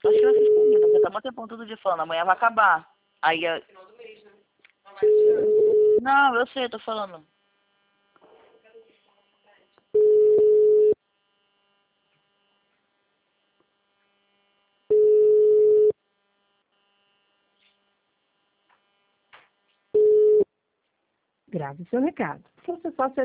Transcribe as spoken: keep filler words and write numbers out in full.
Só se tivesse escondido, porque tá muito tempo todo dia falando, amanhã vai acabar. Aí a... Não, eu sei, eu tô falando. Grave seu recado. Você só será